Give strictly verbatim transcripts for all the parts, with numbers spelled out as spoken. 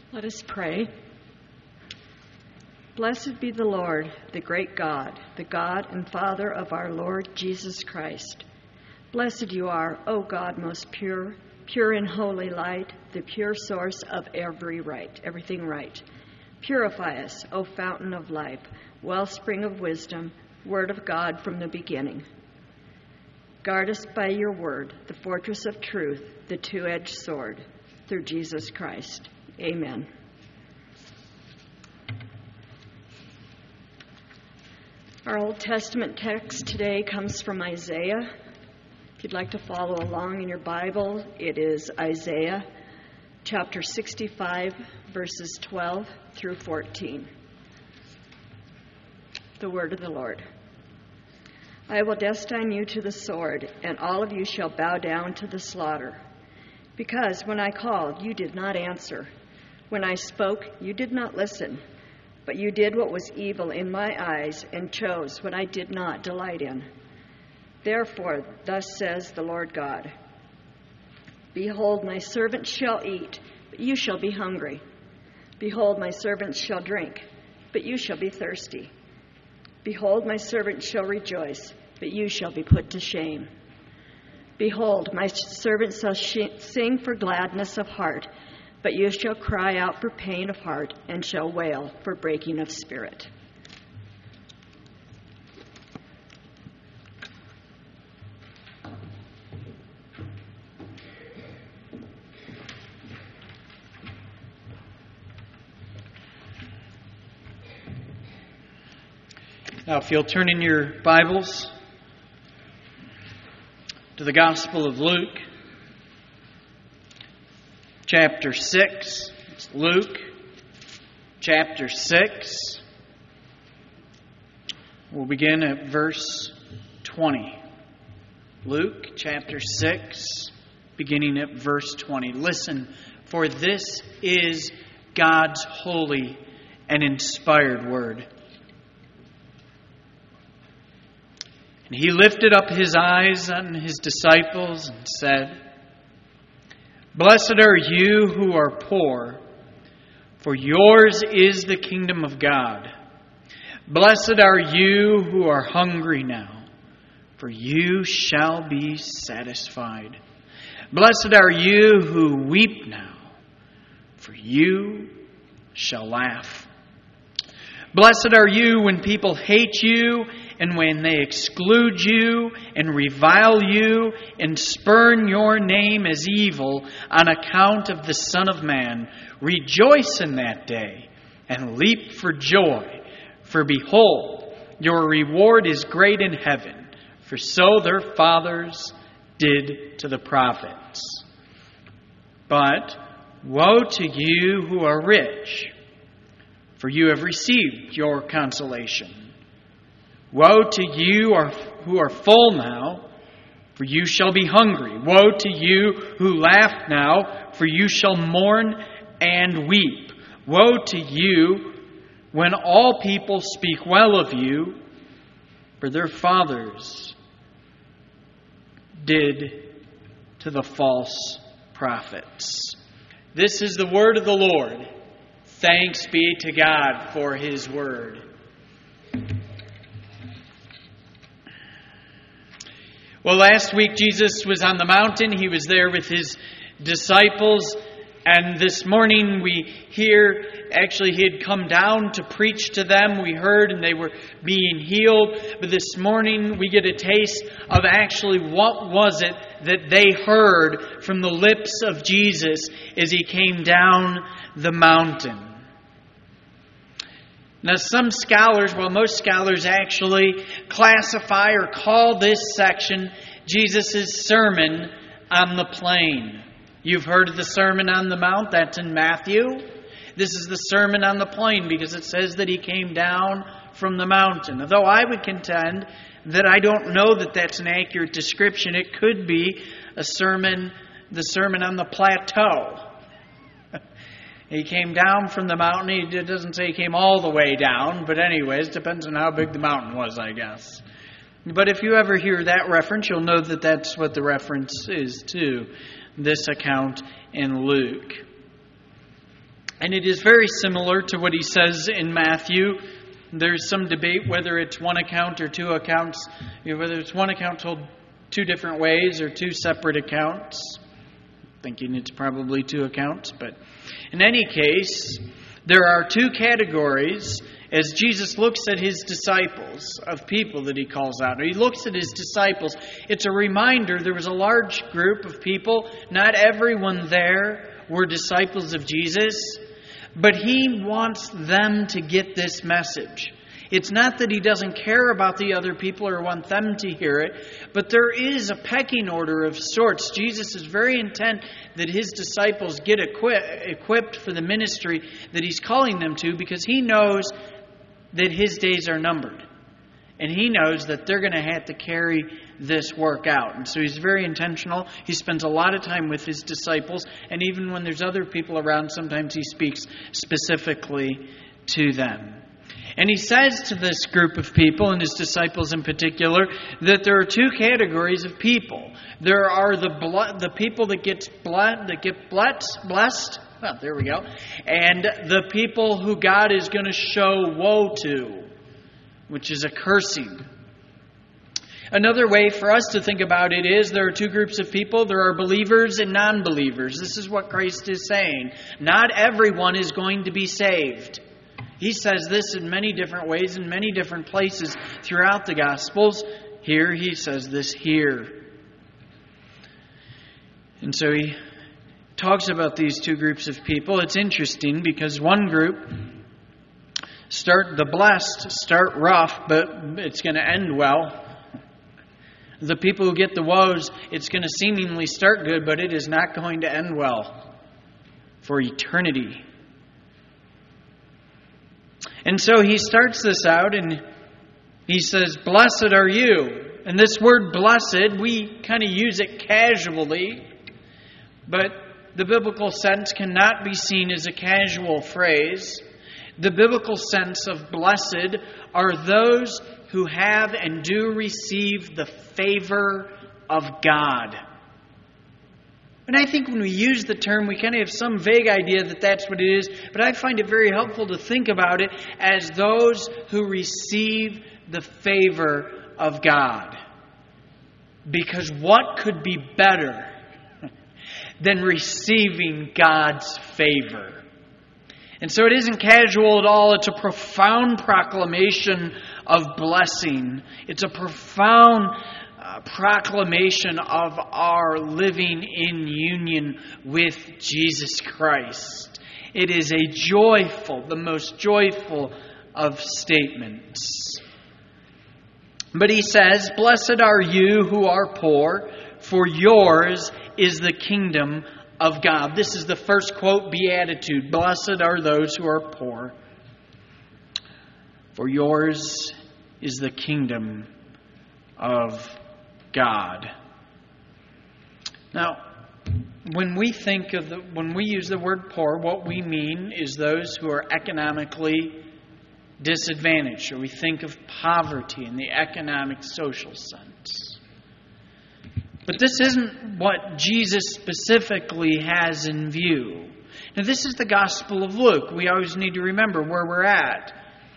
Let us pray. Blessed be the Lord, the great God, the God and Father of our Lord Jesus Christ. Blessed you are, O God, most pure, pure in holy light, the pure source of every right, everything right. Purify us, O fountain of life, wellspring of wisdom, word of God from the beginning. Guard us by your word, the fortress of truth, the two-edged sword, through Jesus Christ. Amen. Our Old Testament text today comes from Isaiah. If you'd like to follow along in your Bible, it is Isaiah chapter sixty-five, verses twelve through fourteen. The word of the Lord. I will destine you to the sword, and all of you shall bow down to the slaughter. Because when I called, you did not answer. When I spoke, you did not listen, but you did what was evil in my eyes and chose what I did not delight in. Therefore, thus says the Lord God, behold, my servants shall eat, but you shall be hungry. Behold, my servants shall drink, but you shall be thirsty. Behold, my servants shall rejoice, but you shall be put to shame. Behold, my servants shall sh- sing for gladness of heart, but you shall cry out for pain of heart and shall wail for breaking of spirit. Now, if you'll turn in your Bibles to the Gospel of Luke, chapter six. It's Luke, chapter six. We'll begin at verse twenty. Luke, chapter six, beginning at verse twenty. Listen, for this is God's holy and inspired word. And he lifted up his eyes on his disciples and said, Blessed are you who are poor, for yours is the kingdom of God. Blessed are you who are hungry now, for you shall be satisfied. Blessed are you who weep now, for you shall laugh. Blessed are you when people hate you, and when they exclude you and revile you and spurn your name as evil on account of the Son of Man. Rejoice in that day and leap for joy. For behold, your reward is great in heaven, for so their fathers did to the prophets. But woe to you who are rich, for you have received your consolation. Woe to you who are full now, for you shall be hungry. Woe to you who laugh now, for you shall mourn and weep. Woe to you when all people speak well of you, for their fathers did to the false prophets. This is the word of the Lord. Thanks be to God for his word. Well, last week Jesus was on the mountain. He was there with his disciples. And this morning we hear, actually he had come down to preach to them. We heard and they were being healed. But this morning we get a taste of actually what was it that they heard from the lips of Jesus as he came down the mountain. Now, some scholars, well, most scholars actually classify or call this section Jesus' Sermon on the Plain. You've heard of the Sermon on the Mount. That's in Matthew. This is the Sermon on the Plain because it says that he came down from the mountain. Although I would contend that I don't know that that's an accurate description. It could be a sermon, the Sermon on the Plateau. He came down from the mountain. It doesn't say he came all the way down, but anyways, depends on how big the mountain was, I guess. But if you ever hear that reference, you'll know that that's what the reference is to this account in Luke. And it is very similar to what he says in Matthew. There's some debate whether it's one account or two accounts, you know, whether it's one account told two different ways or two separate accounts. Thinking it's probably two accounts, but in any case, there are two categories as Jesus looks at his disciples of people that he calls out. Or he looks at his disciples. It's a reminder there was a large group of people. Not everyone there were disciples of Jesus, but he wants them to get this message. It's not that he doesn't care about the other people or want them to hear it, but there is a pecking order of sorts. Jesus is very intent that his disciples get equi- equipped for the ministry that he's calling them to, because he knows that his days are numbered. And he knows that they're going to have to carry this work out. And so he's very intentional. He spends a lot of time with his disciples. And even when there's other people around, sometimes he speaks specifically to them. And he says to this group of people, and his disciples in particular, that there are two categories of people. There are the ble- the people that get ble- that get blessed, blessed. Well, there we go. And the people who God is going to show woe to, which is a cursing. Another way for us to think about it is there are two groups of people. There are believers and non-believers. This is what Christ is saying. Not everyone is going to be saved. He says this in many different ways, in many different places throughout the Gospels. Here he says this here. And so he talks about these two groups of people. It's interesting because one group start the blessed start rough, but it's going to end well. The people who get the woes, it's going to seemingly start good, but it is not going to end well for eternity. And so he starts this out and he says, "Blessed are you." And this word blessed, we kind of use it casually, but the biblical sense cannot be seen as a casual phrase. The biblical sense of blessed are those who have and do receive the favor of God. And I think when we use the term, we kind of have some vague idea that that's what it is. But I find it very helpful to think about it as those who receive the favor of God. Because what could be better than receiving God's favor? And so it isn't casual at all. It's a profound proclamation of blessing. It's a profound uh, proclamation of our living in union with Jesus Christ. It is a joyful, the most joyful of statements. But he says, "Blessed are you who are poor, for yours is the kingdom of God." This is the first quote, beatitude. Blessed are those who are poor, for yours is the kingdom of God. Now, when we think of the, when we use the word poor, what we mean is those who are economically disadvantaged, or we think of poverty in the economic, social sense. But this isn't what Jesus specifically has in view. Now, this is the Gospel of Luke. We always need to remember where we're at.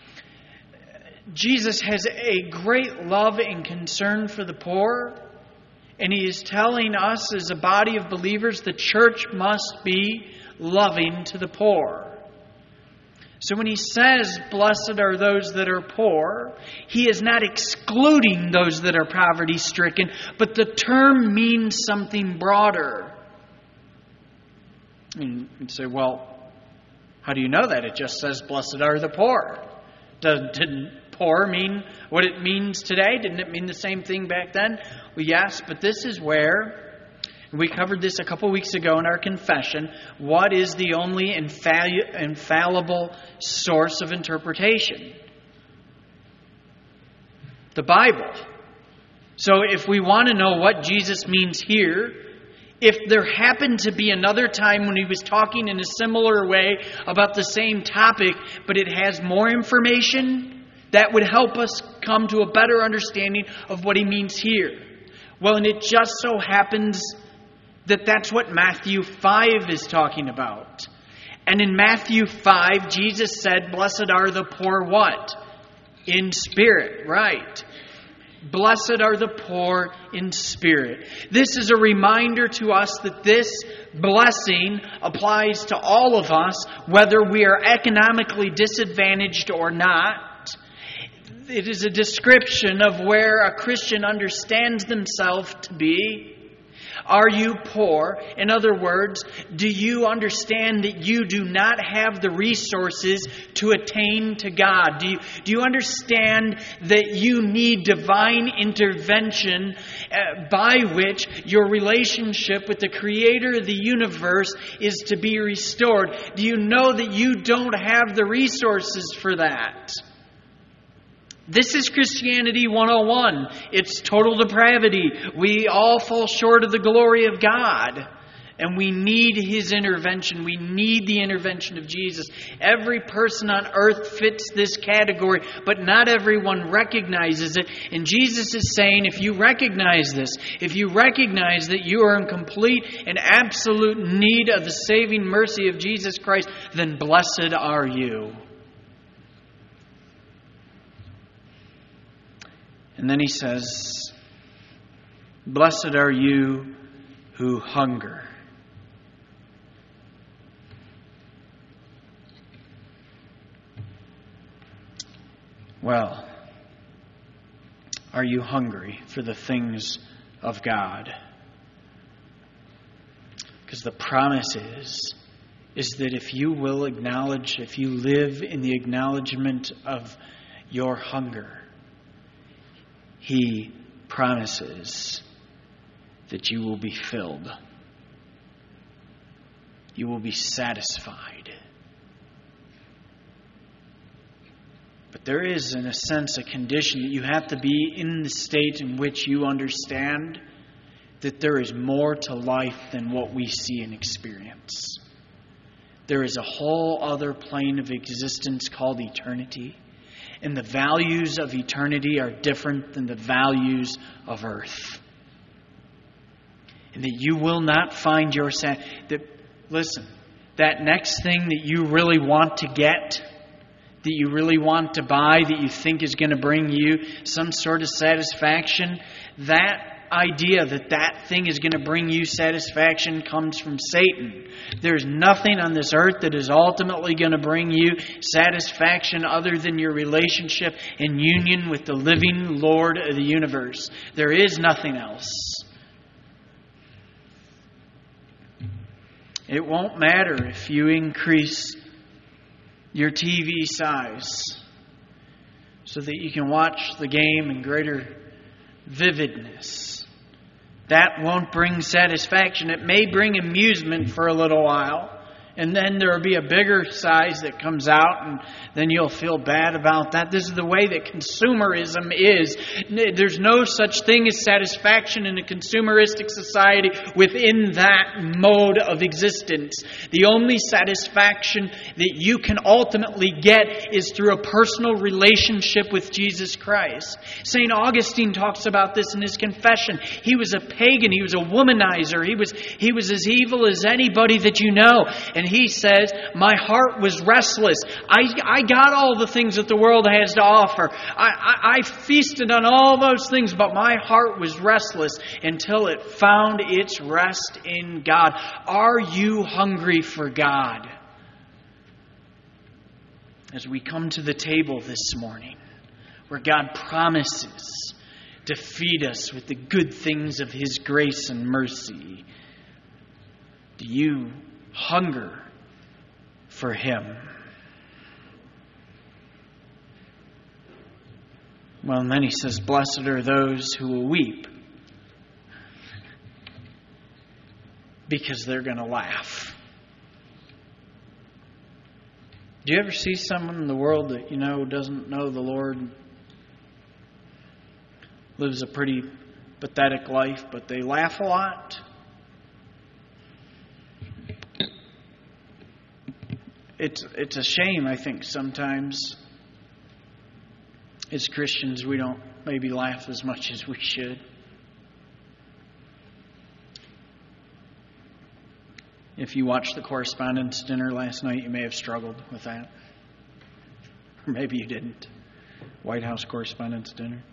Jesus has a great love and concern for the poor, and he is telling us as a body of believers the church must be loving to the poor. So when he says, "Blessed are those that are poor," he is not excluding those that are poverty-stricken, but the term means something broader. And you'd say, well, how do you know that? It just says, "Blessed are the poor." Didn't poor mean what it means today? Didn't it mean the same thing back then? Well, yes, but this is where, we covered this a couple weeks ago in our confession, what is the only infalli- infallible source of interpretation? The Bible. So if we want to know what Jesus means here, if there happened to be another time when he was talking in a similar way about the same topic, but it has more information, that would help us come to a better understanding of what he means here. Well, and it just so happens that that's what Matthew five is talking about. And in Matthew five, Jesus said, blessed are the poor what? In spirit, right. Blessed are the poor in spirit. This is a reminder to us that this blessing applies to all of us, whether we are economically disadvantaged or not. It is a description of where a Christian understands themselves to be. Are you poor? In other words, do you understand that you do not have the resources to attain to God? Do you, do you understand that you need divine intervention uh, by which your relationship with the Creator of the universe is to be restored? Do you know that you don't have the resources for that? This is Christianity one oh one. It's total depravity. We all fall short of the glory of God. And we need His intervention. We need the intervention of Jesus. Every person on earth fits this category, but not everyone recognizes it. And Jesus is saying, if you recognize this, if you recognize that you are in complete and absolute need of the saving mercy of Jesus Christ, then blessed are you. And then He says, blessed are you who hunger. Well, are you hungry for the things of God? Because the promise is, is that if you will acknowledge, if you live in the acknowledgement of your hunger, He promises that you will be filled. You will be satisfied. But there is, in a sense, a condition that you have to be in the state in which you understand that there is more to life than what we see and experience. There is a whole other plane of existence called eternity. And the values of eternity are different than the values of earth. And that you will not find your... That, listen, that next thing that you really want to get, that you really want to buy, that you think is going to bring you some sort of satisfaction, that idea that that thing is going to bring you satisfaction comes from Satan. There's nothing on this earth that is ultimately going to bring you satisfaction other than your relationship and union with the living Lord of the universe. There is nothing else. It won't matter if you increase your T V size so that you can watch the game in greater vividness. That won't bring satisfaction. It may bring amusement for a little while. And then there will be a bigger size that comes out, and then you'll feel bad about that. This is the way that consumerism is. There's no such thing as satisfaction in a consumeristic society within that mode of existence. The only satisfaction that you can ultimately get is through a personal relationship with Jesus Christ. Saint Augustine talks about this in his confession. He was a pagan. He was a womanizer. He was, he was as evil as anybody that you know. And he says, my heart was restless. I, I got all the things that the world has to offer. I, I, I feasted on all those things, but my heart was restless until it found its rest in God. Are you hungry for God? As we come to the table this morning, where God promises to feed us with the good things of His grace and mercy, do you hunger for Him? Well, and then He says, blessed are those who will weep, because they're going to laugh. Do you ever see someone in the world that you know doesn't know the Lord, lives a pretty pathetic life, but they laugh a lot? It's it's a shame, I think, sometimes as Christians we don't maybe laugh as much as we should. If you watched the Correspondents' Dinner last night, you may have struggled with that. Or maybe you didn't. White House Correspondents' Dinner.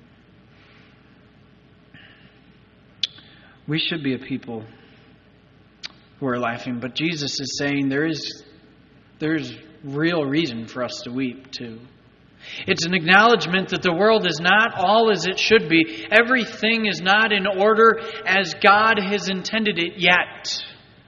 We should be a people who are laughing, but Jesus is saying there is there's real reason for us to weep too. It's an acknowledgement that the world is not all as it should be. Everything is not in order as God has intended it yet.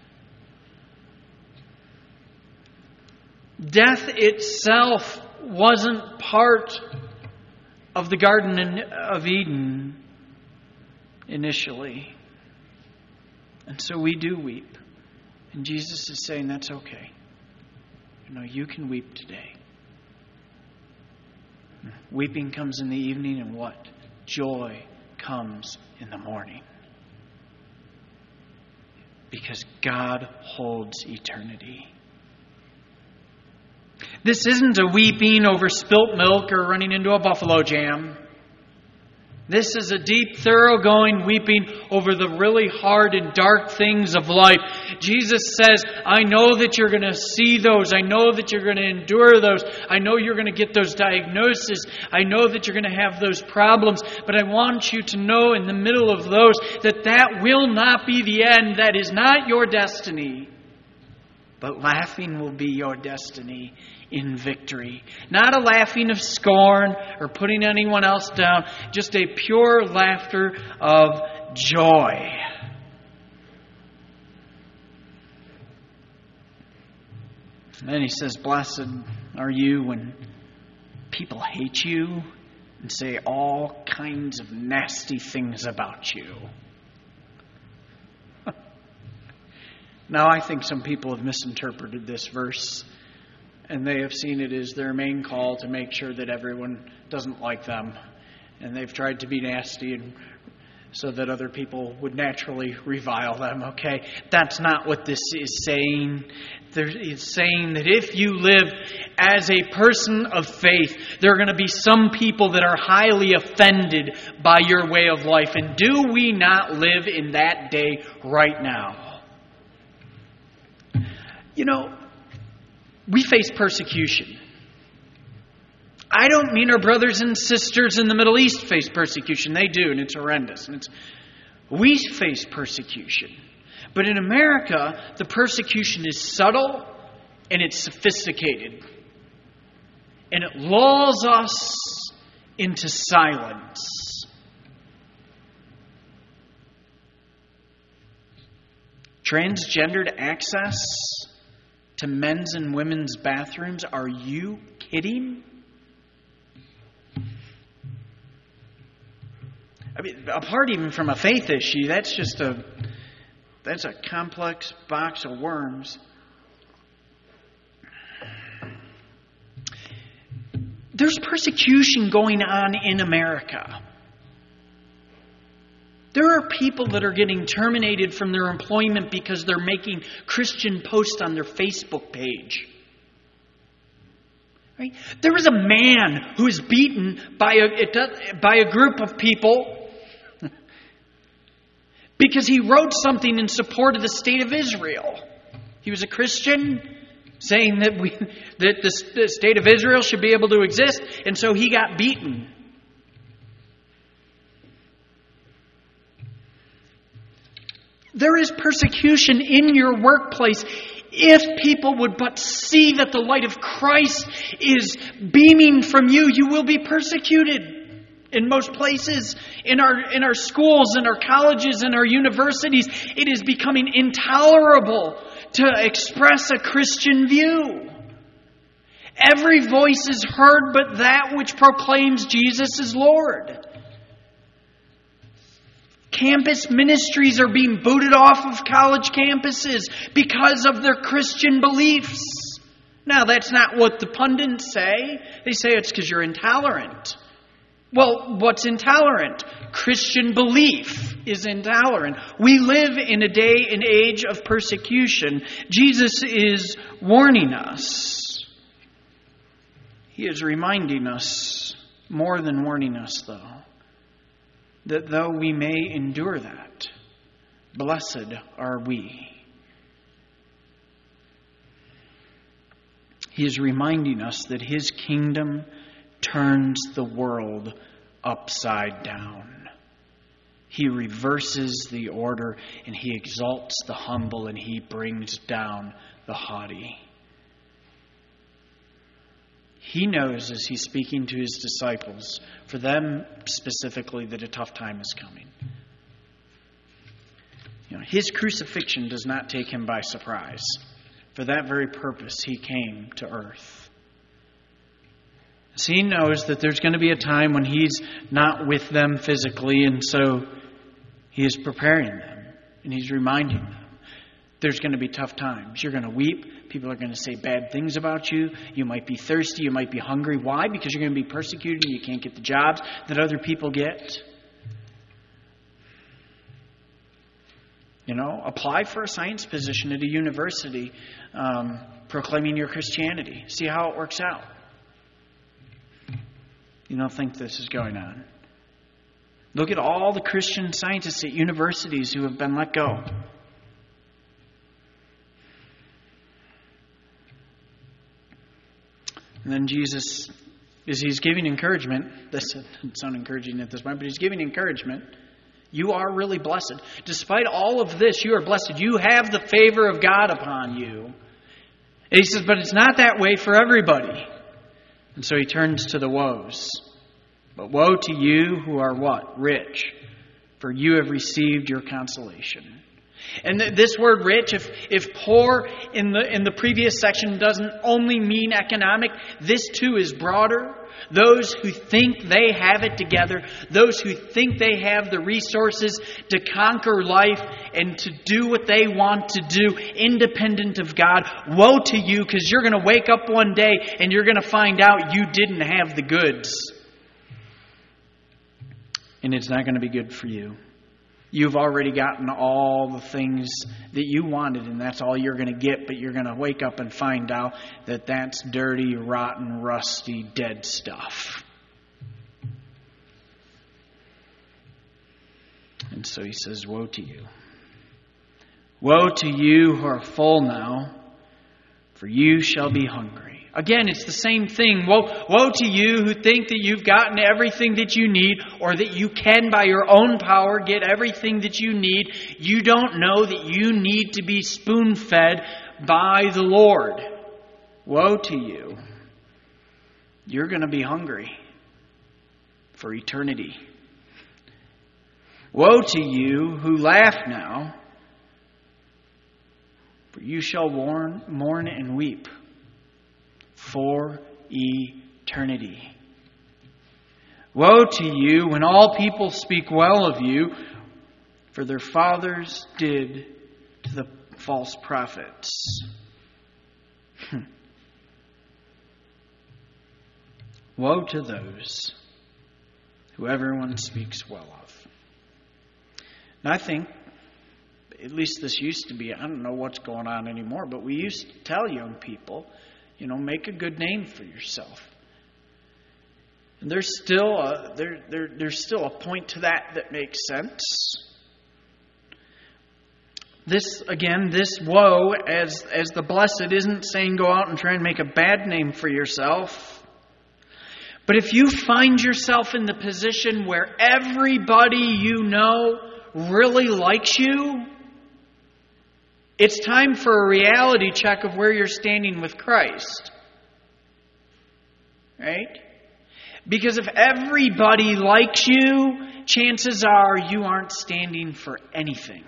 Death itself wasn't part of the Garden of Eden initially. And so we do weep. And Jesus is saying that's okay. You know, you can weep today. Weeping comes in the evening, and what? Joy comes in the morning. Because God holds eternity. This isn't a weeping over spilt milk or running into a buffalo jam. This is a deep, thoroughgoing weeping over the really hard and dark things of life. Jesus says, I know that you're going to see those. I know that you're going to endure those. I know you're going to get those diagnoses. I know that you're going to have those problems. But I want you to know in the middle of those that that will not be the end. That is not your destiny. But laughing will be your destiny in victory. Not a laughing of scorn or putting anyone else down. Just a pure laughter of joy. And then he says, blessed are you when people hate you and say all kinds of nasty things about you. Now, I think some people have misinterpreted this verse, and they have seen it as their main call to make sure that everyone doesn't like them. And they've tried to be nasty and so that other people would naturally revile them, okay? That's not what this is saying. It's saying that if you live as a person of faith, there are going to be some people that are highly offended by your way of life. And do we not live in that day right now? You know, we face persecution. I don't mean our brothers and sisters in the Middle East face persecution. They do, and it's horrendous. And it's, we face persecution. But in America, the persecution is subtle and it's sophisticated. And it lulls us into silence. Transgendered access to men's and women's bathrooms? Are you kidding? I mean, apart even from a faith issue, that's just a that's a complex box of worms. There's persecution going on in America. There are people that are getting terminated from their employment because they're making Christian posts on their Facebook page. Right? There was a man who was beaten by a, by a group of people because he wrote something in support of the state of Israel. He was a Christian, saying that we that the, the state of Israel should be able to exist, and so he got beaten. There is persecution in your workplace. If people would but see that the light of Christ is beaming from you, you will be persecuted. In most places, in our in our schools, in our colleges, in our universities, it is becoming intolerable to express a Christian view. Every voice is heard but that which proclaims Jesus is Lord. Campus ministries are being booted off of college campuses because of their Christian beliefs. Now, that's not what the pundits say. They say it's because you're intolerant. Well, what's intolerant? Christian belief is intolerant. We live in a day and age of persecution. Jesus is warning us. He is reminding us, more than warning us, though, that though we may endure that, blessed are we. He is reminding us that his kingdom turns the world upside down. He reverses the order, and he exalts the humble, and he brings down the haughty. He knows, as he's speaking to his disciples, for them specifically, that a tough time is coming. You know, his crucifixion does not take him by surprise. For that very purpose, he came to earth. So he knows that there's going to be a time when he's not with them physically, and so he is preparing them, and he's reminding them. There's going to be tough times. You're going to weep. People are going to say bad things about you. You might be thirsty. You might be hungry. Why? Because you're going to be persecuted and you can't get the jobs that other people get. You know, apply for a science position at a university, um, proclaiming your Christianity. See how it works out. You don't think this is going on. Look at all the Christian scientists at universities who have been let go. And then Jesus, as he's giving encouragement, this doesn't sound encouraging at this point, but he's giving encouragement. You are really blessed. Despite all of this, you are blessed. You have the favor of God upon you. And he says, but it's not that way for everybody. And so he turns to the woes. But woe to you who are what? Rich. For you have received your consolation. And th- this word rich, if, if poor in the in the previous section doesn't only mean economic, this too is broader. Those who think they have it together, those who think they have the resources to conquer life and to do what they want to do, independent of God, woe to you, because you're going to wake up one day and you're going to find out you didn't have the goods. And it's not going to be good for you. You've already gotten all the things that you wanted, and that's all you're going to get, but you're going to wake up and find out that that's dirty, rotten, rusty, dead stuff. And so he says, woe to you. Woe to you who are full now, for you shall be hungry. Again, it's the same thing. Woe, woe to you who think that you've gotten everything that you need, or that you can by your own power get everything that you need. You don't know that you need to be spoon-fed by the Lord. Woe to you. You're going to be hungry for eternity. Woe to you who laugh now, for you shall mourn, mourn and weep for eternity. Woe to you when all people speak well of you, for their fathers did to the false prophets. Woe to those who everyone speaks well of. And I think, at least this used to be, I don't know what's going on anymore, but we used to tell young people, you know, make a good name for yourself. And there's still a, there, there, there's still a point to that that makes sense. This, again, this woe as, as the blessed isn't saying go out and try and make a bad name for yourself. But if you find yourself in the position where everybody you know really likes you, it's time for a reality check of where you're standing with Christ. Right? Because if everybody likes you, chances are you aren't standing for anything.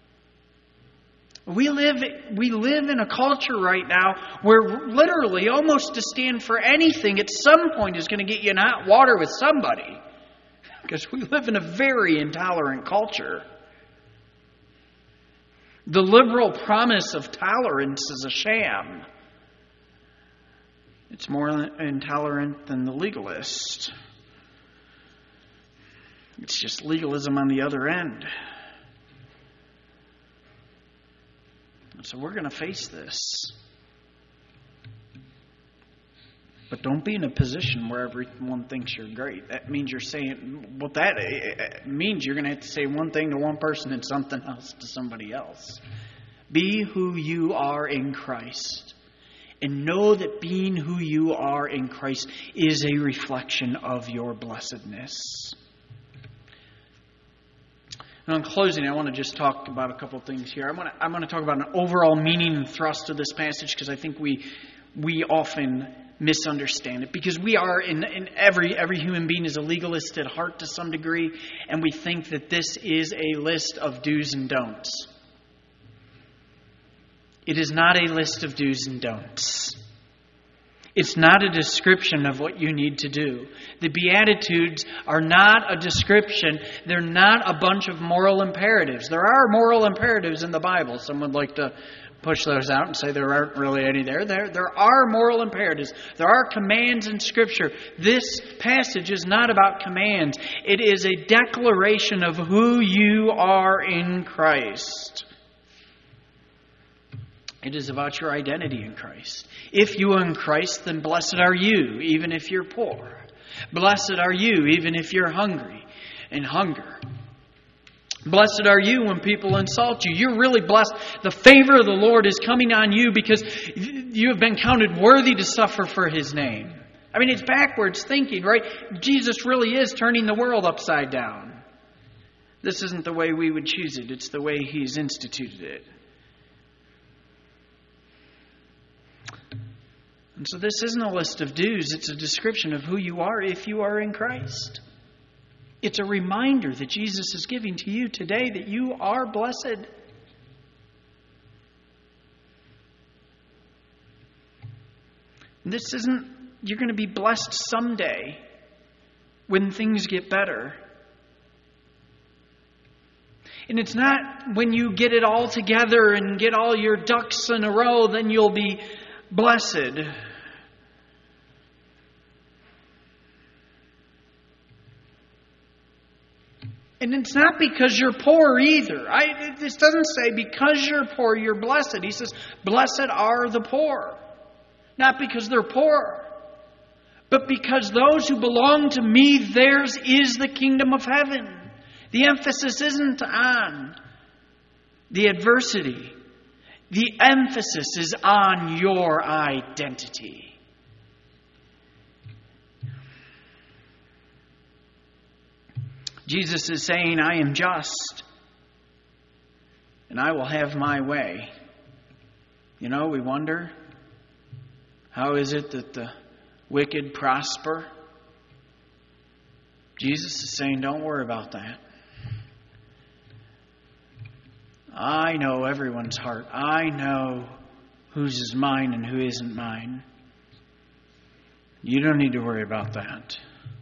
We live, we live in a culture right now where literally almost to stand for anything at some point is going to get you in hot water with somebody. Because we live in a very intolerant culture. The liberal promise of tolerance is a sham. It's more intolerant than the legalist. It's just legalism on the other end. So we're going to face this. But don't be in a position where everyone thinks you're great. That means you're saying, what that it means you're going to have to say one thing to one person and something else to somebody else. Be who you are in Christ. And know that being who you are in Christ is a reflection of your blessedness. Now, in closing, I want to just talk about a couple of things here. I want to, I want to talk about an overall meaning and thrust of this passage, because I think we we often misunderstand it. Because we are, in, in every every human being is a legalist at heart to some degree, and we think that this is a list of do's and don'ts. It is not a list of do's and don'ts. It's not a description of what you need to do. The Beatitudes are not a description. They're not a bunch of moral imperatives. There are moral imperatives in the Bible. Some would like to push those out and say there aren't really any there. There, there are moral imperatives. There are commands in Scripture. This passage is not about commands. It is a declaration of who you are in Christ. It is about your identity in Christ. If you are in Christ, then blessed are you, even if you're poor. Blessed are you, even if you're hungry and hunger. Blessed are you when people insult you. You're really blessed. The favor of the Lord is coming on you because you have been counted worthy to suffer for His name. I mean, it's backwards thinking, right? Jesus really is turning the world upside down. This isn't the way we would choose it. It's the way He's instituted it. And so this isn't a list of do's. It's a description of who you are if you are in Christ. It's a reminder that Jesus is giving to you today that you are blessed. And this isn't, you're going to be blessed someday when things get better. And it's not when you get it all together and get all your ducks in a row, then you'll be blessed. And it's not because you're poor either. I, this doesn't say because you're poor, you're blessed. He says, blessed are the poor. Not because they're poor, but because those who belong to me, theirs is the kingdom of heaven. The emphasis isn't on the adversity. The emphasis is on your identity. Jesus is saying, I am just, and I will have my way. You know, we wonder, how is it that the wicked prosper? Jesus is saying, don't worry about that. I know everyone's heart. I know whose is mine and who isn't mine. You don't need to worry about that.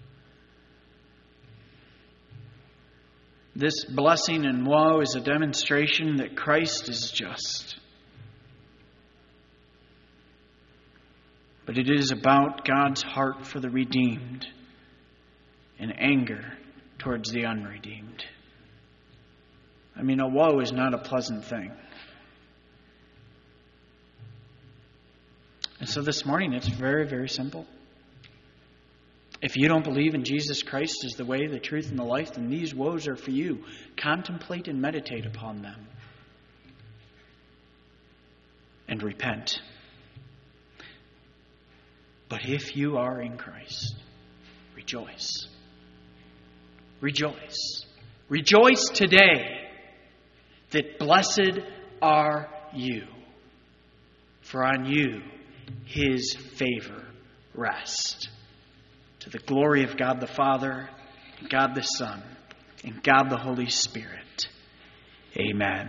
This blessing and woe is a demonstration that Christ is just. But it is about God's heart for the redeemed and anger towards the unredeemed. I mean, a woe is not a pleasant thing. And so this morning, it's very, very simple. If you don't believe in Jesus Christ as the way, the truth, and the life, then these woes are for you. Contemplate and meditate upon them. And repent. But if you are in Christ, rejoice. Rejoice. Rejoice today that blessed are you. For on you His favor rests. To the glory of God the Father, and God the Son, and God the Holy Spirit. Amen.